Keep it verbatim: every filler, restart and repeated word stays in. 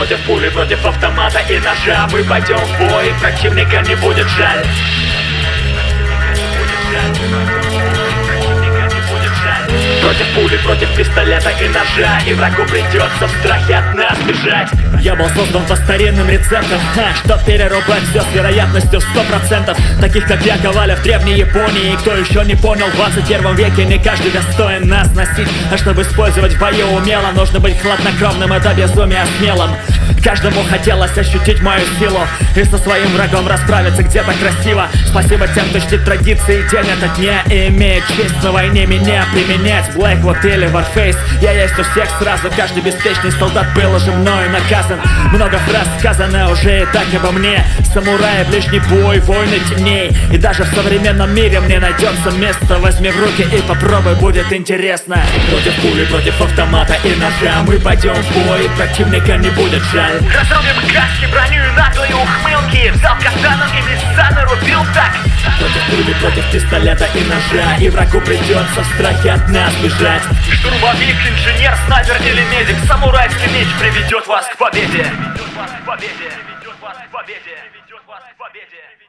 против пули, против автомата и ножа. Мы пойдем в бой, противника не будет жаль. Против пули, против пистолета и ножа. И врагу придется в страхе от нас бежать. Я был создан по старинным рецептам, ха, чтоб перерубать все с вероятностью сто процентов. Таких как я ковали в древней Японии. И кто еще не понял, в двадцать первом веке не каждый достоин нас носить. А чтобы использовать в бою умело, нужно быть хладнокровным, это безумие смелым. Каждому хотелось ощутить мою силу и со своим врагом расправиться где-то красиво. Спасибо тем, кто чтит традиции день ото дня и имеет честь на войне меня применять. Blackwood или Warface, я есть у всех сразу. Каждый беспечный солдат был уже мною наказан. Много фраз сказано уже и так обо мне. Самураи, ближний бой, войны теней. И даже в современном мире мне найдется место. Возьми в руки и попробуй, будет интересно. Против пули, против автомата и ножа. Мы пойдем в бой, противника не будет жаль. Разрубим каски, броню и наглые ухмылки. Взял катану и веса нарубил так. Против пули, против пистолета и ножа. И врагу придется в страхе от нас бежать. Штурмовик, инженер, снайпер или медик. Самурайский меч приведет вас к победе. Приведет вас к победе. Приведет вас к победе. Приведет вас к победе.